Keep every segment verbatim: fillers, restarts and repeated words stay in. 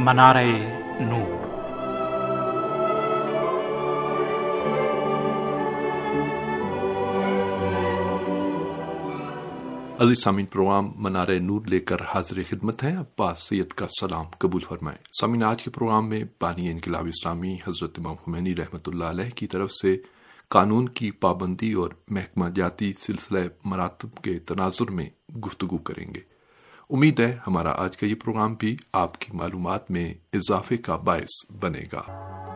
منارۂ نور۔ عزیز سامعین، پروگرام منارۂ نور لے کر حاضر خدمت ہیں۔ عباس سید کا سلام قبول فرمائیں۔ سامعین، آج کے پروگرام میں بانی انقلاب اسلامی حضرت امام خمینی رحمۃ اللہ علیہ کی طرف سے قانون کی پابندی اور محکمہ جاتی سلسلہ مراتب کے تناظر میں گفتگو کریں گے۔ امید ہے ہمارا آج کا یہ پروگرام بھی آپ کی معلومات میں اضافے کا باعث بنے گا۔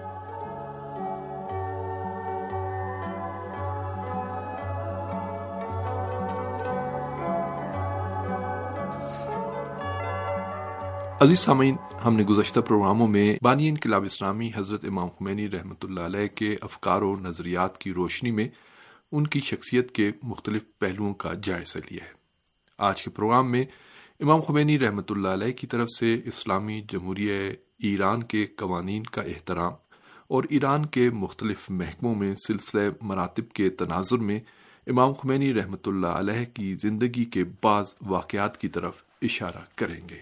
عزیز سامعین، ہم نے گزشتہ پروگراموں میں بانی انقلاب اسلامی حضرت امام خمینی رحمۃ اللہ علیہ کے افکار و نظریات کی روشنی میں ان کی شخصیت کے مختلف پہلوؤں کا جائزہ لیا ہے۔ آج کے پروگرام میں امام خمینی رحمۃ اللہ علیہ کی طرف سے اسلامی جمہوریہ ایران کے قوانین کا احترام اور ایران کے مختلف محکموں میں سلسلہ مراتب کے تناظر میں امام خمینی رحمۃ اللہ علیہ کی زندگی کے بعض واقعات کی طرف اشارہ کریں گے۔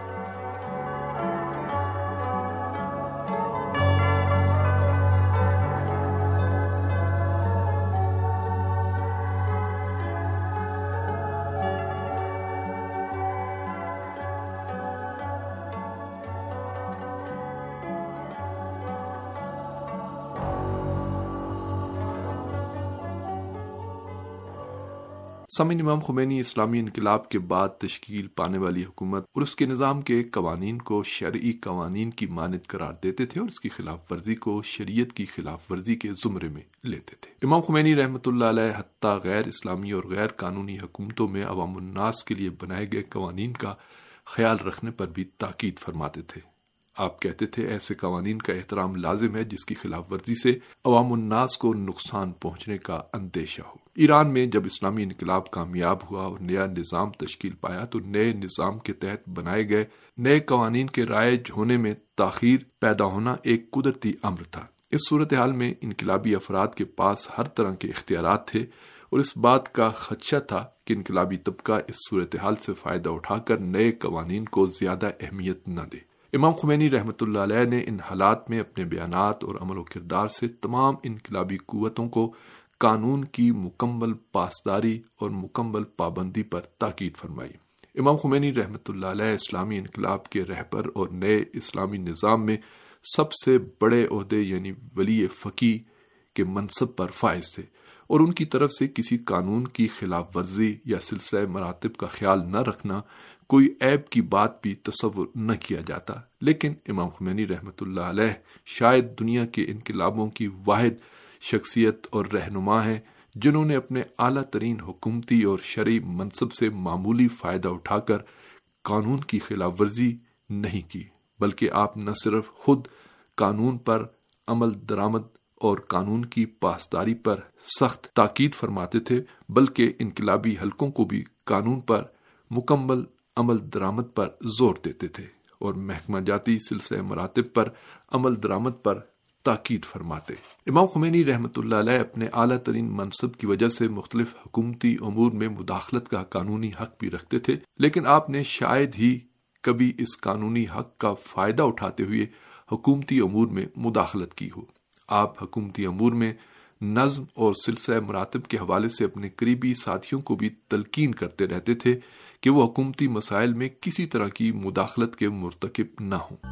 سامعین، امام خمینی اسلامی انقلاب کے بعد تشکیل پانے والی حکومت اور اس کے نظام کے قوانین کو شرعی قوانین کی مانند قرار دیتے تھے اور اس کی خلاف ورزی کو شریعت کی خلاف ورزی کے زمرے میں لیتے تھے۔ امام خمینی رحمۃ اللہ علیہ حتیٰ غیر اسلامی اور غیر قانونی حکومتوں میں عوام الناس کے لیے بنائے گئے قوانین کا خیال رکھنے پر بھی تاکید فرماتے تھے۔ آپ کہتے تھے ایسے قوانین کا احترام لازم ہے جس کی خلاف ورزی سے عوام الناس کو نقصان پہنچنے کا اندیشہ ہو۔ ایران میں جب اسلامی انقلاب کامیاب ہوا اور نیا نظام تشکیل پایا تو نئے نظام کے تحت بنائے گئے نئے قوانین کے رائج ہونے میں تاخیر پیدا ہونا ایک قدرتی امر تھا۔ اس صورتحال میں انقلابی افراد کے پاس ہر طرح کے اختیارات تھے اور اس بات کا خدشہ تھا کہ انقلابی طبقہ اس صورتحال سے فائدہ اٹھا کر نئے قوانین کو زیادہ اہمیت نہ دے۔ امام خمینی رحمۃ اللہ علیہ نے ان حالات میں اپنے بیانات اور عمل و کردار سے تمام انقلابی قوتوں کو قانون کی مکمل پاسداری اور مکمل پابندی پر تاکید فرمائی۔ امام خمینی رحمۃ اللہ علیہ اسلامی انقلاب کے رہبر اور نئے اسلامی نظام میں سب سے بڑے عہدے یعنی ولی فقیہ کے منصب پر فائز تھے اور ان کی طرف سے کسی قانون کی خلاف ورزی یا سلسلہ مراتب کا خیال نہ رکھنا کوئی عیب کی بات بھی تصور نہ کیا جاتا۔ لیکن امام خمینی رحمۃ اللہ علیہ شاید دنیا کے انقلابوں کی واحد شخصیت اور رہنما ہیں جنہوں نے اپنے اعلیٰ ترین حکومتی اور شرعی منصب سے معمولی فائدہ اٹھا کر قانون کی خلاف ورزی نہیں کی، بلکہ آپ نہ صرف خود قانون پر عمل درآمد اور قانون کی پاسداری پر سخت تاکید فرماتے تھے بلکہ انقلابی حلقوں کو بھی قانون پر مکمل عمل درآمد پر زور دیتے تھے اور محکمہ جاتی سلسلہ مراتب پر عمل درآمد پر تاکید فرماتے۔ امام خمینی رحمۃ اللہ علیہ اپنے اعلیٰ ترین منصب کی وجہ سے مختلف حکومتی امور میں مداخلت کا قانونی حق بھی رکھتے تھے، لیکن آپ نے شاید ہی کبھی اس قانونی حق کا فائدہ اٹھاتے ہوئے حکومتی امور میں مداخلت کی ہو۔ آپ حکومتی امور میں نظم اور سلسلہ مراتب کے حوالے سے اپنے قریبی ساتھیوں کو بھی تلقین کرتے رہتے تھے کہ وہ حکومتی مسائل میں کسی طرح کی مداخلت کے مرتکب نہ ہوں۔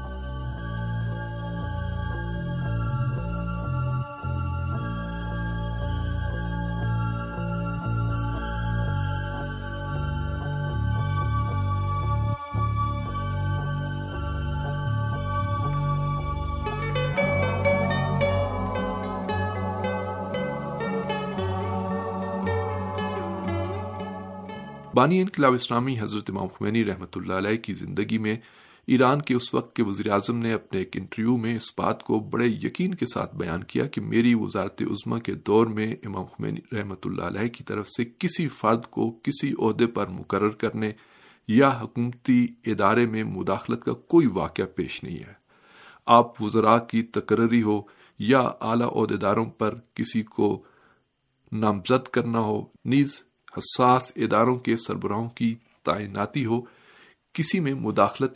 بانی انقلاب اسلامی حضرت امام خمینی رحمۃ اللہ علیہ کی زندگی میں ایران کے اس وقت کے وزیر اعظم نے اپنے ایک انٹرویو میں اس بات کو بڑے یقین کے ساتھ بیان کیا کہ میری وزارت عظمیٰ کے دور میں امام خمینی رحمۃ اللہ علیہ کی طرف سے کسی فرد کو کسی عہدے پر مقرر کرنے یا حکومتی ادارے میں مداخلت کا کوئی واقعہ پیش نہیں ہے۔ آپ وزراء کی تقرری ہو یا اعلیٰ عہدیداروں پر کسی کو نامزد کرنا ہو، نیز حساس اداروں کے سربراہوں کی تعیناتی ہو، کسی میں مداخلت کے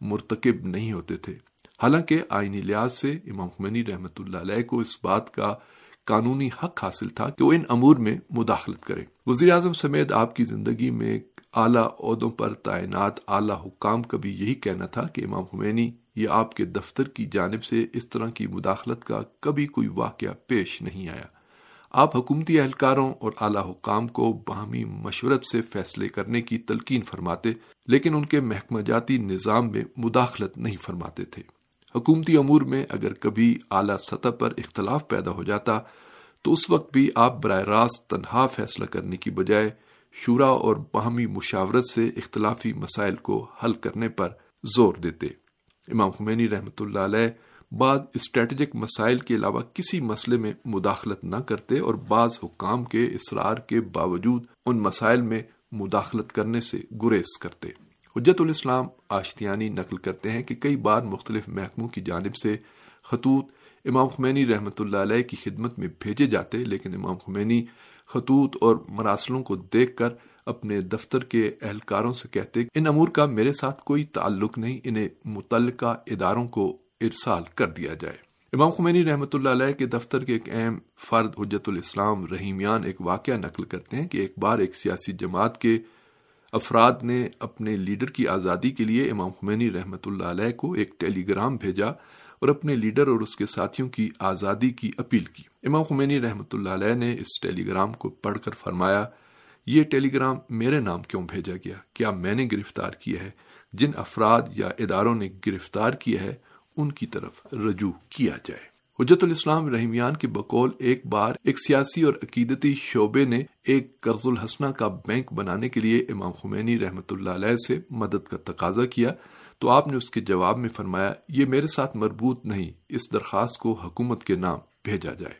مرتکب نہیں ہوتے تھے، حالانکہ آئینی لحاظ سے امام خمینی رحمۃ اللہ علیہ کو اس بات کا قانونی حق حاصل تھا کہ وہ ان امور میں مداخلت کریں۔ وزیر اعظم سمیت آپ کی زندگی میں اعلیٰ عہدوں پر تعینات اعلیٰ حکام کا بھی یہی کہنا تھا کہ امام خمینی یا آپ کے دفتر کی جانب سے اس طرح کی مداخلت کا کبھی کوئی واقعہ پیش نہیں آیا۔ آپ حکومتی اہلکاروں اور اعلیٰ حکام کو باہمی مشورت سے فیصلے کرنے کی تلقین فرماتے، لیکن ان کے محکمہ جاتی نظام میں مداخلت نہیں فرماتے تھے۔ حکومتی امور میں اگر کبھی اعلیٰ سطح پر اختلاف پیدا ہو جاتا تو اس وقت بھی آپ براہ راست تنہا فیصلہ کرنے کی بجائے شورا اور باہمی مشاورت سے اختلافی مسائل کو حل کرنے پر زور دیتے۔ امام خمینی رحمۃ اللہ علیہ بعض اسٹریٹجک مسائل کے علاوہ کسی مسئلے میں مداخلت نہ کرتے اور بعض حکام کے اصرار کے باوجود ان مسائل میں مداخلت کرنے سے گریز کرتے۔ حجت الاسلام آشتیانی نقل کرتے ہیں کہ کئی بار مختلف محکموں کی جانب سے خطوط امام خمینی رحمۃ اللہ علیہ کی خدمت میں بھیجے جاتے، لیکن امام خمینی خطوط اور مراسلوں کو دیکھ کر اپنے دفتر کے اہلکاروں سے کہتے ان امور کا میرے ساتھ کوئی تعلق نہیں، انہیں متعلقہ اداروں کو ارسال کر دیا جائے۔ امام خمینی رحمۃ اللہ علیہ کے دفتر کے ایک اہم فرد حجت الاسلام رحیمیان ایک واقعہ نقل کرتے ہیں کہ ایک بار ایک سیاسی جماعت کے افراد نے اپنے لیڈر کی آزادی کے لیے امام خمینی رحمۃ اللہ علیہ کو ایک ٹیلی گرام بھیجا اور اپنے لیڈر اور اس کے ساتھیوں کی آزادی کی اپیل کی۔ امام خمینی رحمۃ اللہ علیہ نے اس ٹیلی گرام کو پڑھ کر فرمایا، یہ ٹیلی گرام میرے نام کیوں بھیجا گیا؟ کیا میں نے گرفتار کیا ہے؟ جن افراد یا اداروں نے گرفتار کیا ہے ان کی طرف رجوع کیا جائے۔ حجت الاسلام رحیمیان کے بقول ایک بار ایک سیاسی اور عقیدتی شعبے نے ایک قرض الحسنہ کا بینک بنانے کے لیے امام خمینی رحمۃ اللہ علیہ سے مدد کا تقاضا کیا تو آپ نے اس کے جواب میں فرمایا، یہ میرے ساتھ مربوط نہیں، اس درخواست کو حکومت کے نام بھیجا جائے۔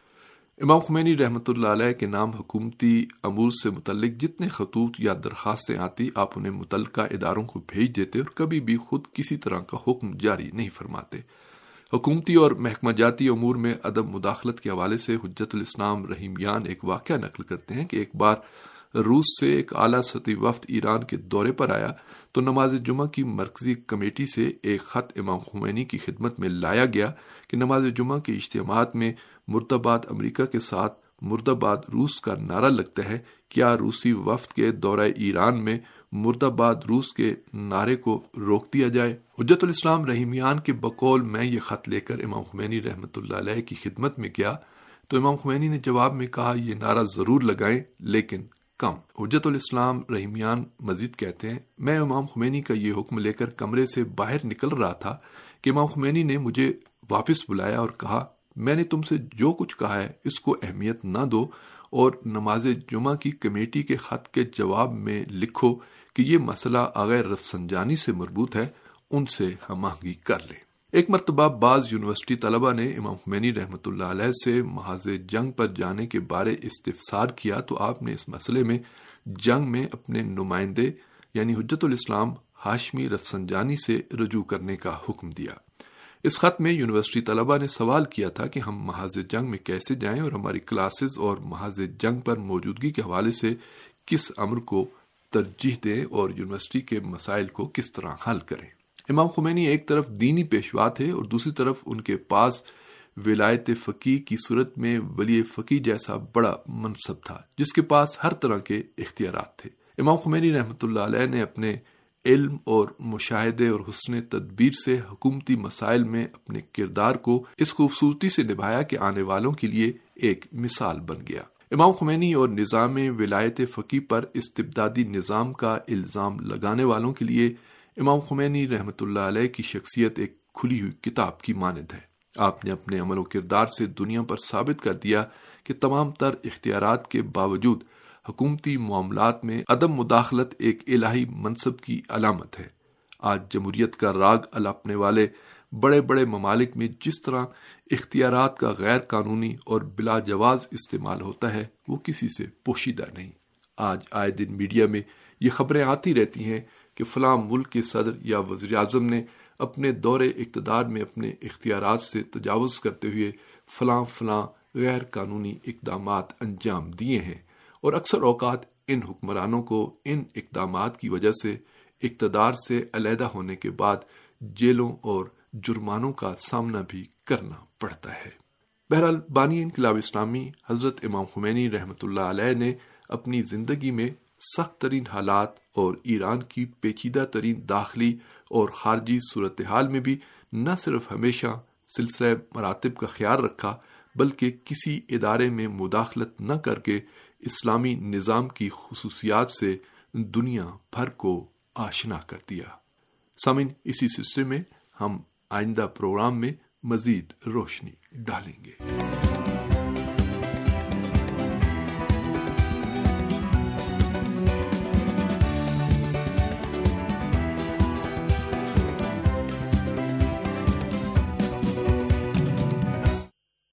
امام خمینی رحمۃ اللہ علیہ کے نام حکومتی امور سے متعلق جتنے خطوط یا درخواستیں آتی آپ انہیں متعلقہ اداروں کو بھیج دیتے اور کبھی بھی خود کسی طرح کا حکم جاری نہیں فرماتے۔ حکومتی اور محکمہ جاتی امور میں عدم مداخلت کے حوالے سے حجت الاسلام رحیمیان ایک واقعہ نقل کرتے ہیں کہ ایک بار روس سے ایک اعلیٰ سطحی وفد ایران کے دورے پر آیا تو نماز جمعہ کی مرکزی کمیٹی سے ایک خط امام خمینی کی خدمت میں لایا گیا کہ نماز جمعہ کے اجتماعات میں مردباد امریکہ کے ساتھ مردباد روس کا نعرہ لگتا ہے، کیا روسی وفد کے دورہ ایران میں مردباد روس کے نعرے کو روک دیا جائے؟ حجت الاسلام رحیمیان کے بقول میں یہ خط لے کر امام خمینی رحمۃ اللہ علیہ کی خدمت میں گیا تو امام خمینی نے جواب میں کہا، یہ نعرہ ضرور لگائیں لیکن کم۔ حجت الاسلام رحیمیان مزید کہتے ہیں، میں امام خمینی کا یہ حکم لے کر کمرے سے باہر نکل رہا تھا کہ امام خمینی نے مجھے واپس بلایا اور کہا، میں نے تم سے جو کچھ کہا ہے اس کو اہمیت نہ دو اور نماز جمعہ کی کمیٹی کے خط کے جواب میں لکھو کہ یہ مسئلہ آغا رفسنجانی سے مربوط ہے، ان سے ہم آہنگی کر لیں۔ ایک مرتبہ بعض یونیورسٹی طلبہ نے امام خمینی رحمۃ اللہ علیہ سے محاذ جنگ پر جانے کے بارے استفسار کیا تو آپ نے اس مسئلے میں جنگ میں اپنے نمائندے یعنی حجت الاسلام ہاشمی رفسنجانی سے رجوع کرنے کا حکم دیا۔ اس خط میں یونیورسٹی طلبہ نے سوال کیا تھا کہ ہم محاذ جنگ میں کیسے جائیں اور ہماری کلاسز اور محاذ جنگ پر موجودگی کے حوالے سے کس امر کو ترجیح دیں اور یونیورسٹی کے مسائل کو کس طرح حل کریں۔ امام خمینی ایک طرف دینی پیشوا تھے اور دوسری طرف ان کے پاس ولایت فقیہ کی صورت میں ولی فقیہ جیسا بڑا منصب تھا جس کے پاس ہر طرح کے اختیارات تھے۔ امام خمینی رحمۃ اللہ علیہ نے اپنے علم اور مشاہدے اور حسن تدبیر سے حکومتی مسائل میں اپنے کردار کو اس خوبصورتی سے نبھایا کہ آنے والوں کے لیے ایک مثال بن گیا۔ امام خمینی اور نظام ولایت فقیہ پر استبدادی نظام کا الزام لگانے والوں کے لیے امام خمینی رحمۃ اللہ علیہ کی شخصیت ایک کھلی ہوئی کتاب کی مانند ہے۔ آپ نے اپنے عمل و کردار سے دنیا پر ثابت کر دیا کہ تمام تر اختیارات کے باوجود حکومتی معاملات میں عدم مداخلت ایک الہی منصب کی علامت ہے۔ آج جمہوریت کا راگ الاپنے والے بڑے بڑے ممالک میں جس طرح اختیارات کا غیر قانونی اور بلا جواز استعمال ہوتا ہے وہ کسی سے پوشیدہ نہیں۔ آج آئے دن میڈیا میں یہ خبریں آتی رہتی ہیں کہ فلاں ملک کے صدر یا وزیر اعظم نے اپنے دور اقتدار میں اپنے اختیارات سے تجاوز کرتے ہوئے فلاں فلاں غیر قانونی اقدامات انجام دیے ہیں، اور اکثر اوقات ان حکمرانوں کو ان اقدامات کی وجہ سے اقتدار سے علیحدہ ہونے کے بعد جیلوں اور جرمانوں کا سامنا بھی کرنا پڑتا ہے۔ بہرحال بانی انقلاب اسلامی حضرت امام خمینی رحمۃ اللہ علیہ نے اپنی زندگی میں سخت ترین حالات اور ایران کی پیچیدہ ترین داخلی اور خارجی صورتحال میں بھی نہ صرف ہمیشہ سلسلہ مراتب کا خیال رکھا بلکہ کسی ادارے میں مداخلت نہ کر کے اسلامی نظام کی خصوصیات سے دنیا بھر کو آشنا کر دیا۔ سامعین، اسی سلسلے میں ہم آئندہ پروگرام میں مزید روشنی ڈالیں گے۔